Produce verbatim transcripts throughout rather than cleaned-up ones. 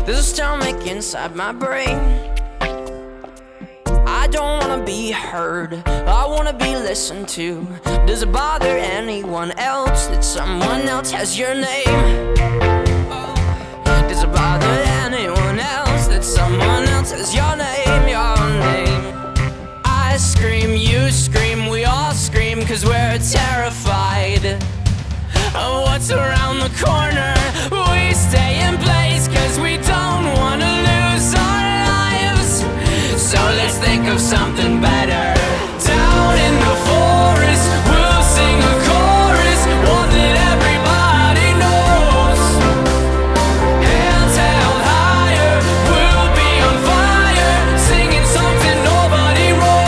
There's a stomach inside my brain. I don't wanna be heard, I wanna be listened to. Does it bother anyone else that someone else has your name? Does it bother anyone else that someone else has your name, your name? I scream, you scream, we all scream, cause we're terrified of what's around the corner. We stay in place cause we don't wanna lose our lives. So let's think of something better. Down in the forest, we'll sing a chorus, one that everybody knows. Hands held higher, we'll be on fire, singing something nobody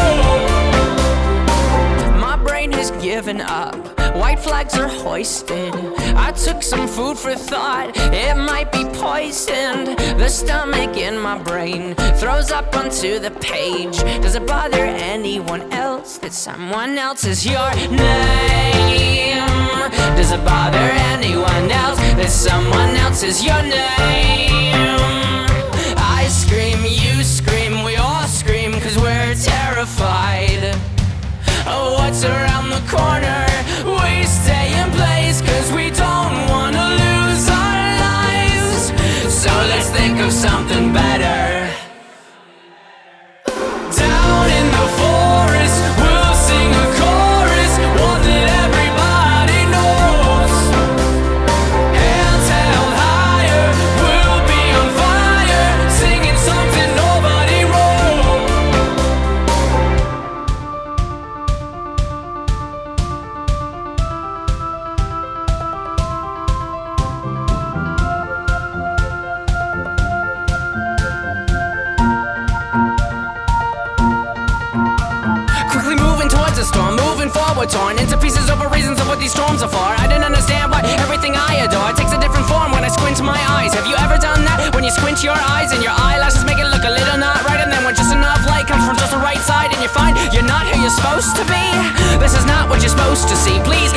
wrote. My brain has given up, white flags are hoisted. I took some food for thought, it might be poisoned. The stomach in my brain throws up onto the page. Does it bother anyone else that someone else is your name? Does it bother anyone else that someone else is your name? I scream, you scream, we all scream, cause we're terrified of what's around the corner. We stay in place cause we don't wanna lose our lives. So let's think of something better. Down in the forest, we'll sing a chorus, one that everybody knows. Hands held higher, we'll be on fire, singing something nobody wrote. Quickly moving towards a storm, moving forward, torn into pieces over reasons of what these storms are for. I didn't understand why everything I adore takes a different form when I squint my eyes. Have you ever done that? When you squint your eyes and your eyelashes make it look a little not right, and then when just enough light comes from just the right side and you find you're not who you're supposed to be. This is not what you're supposed to see. Please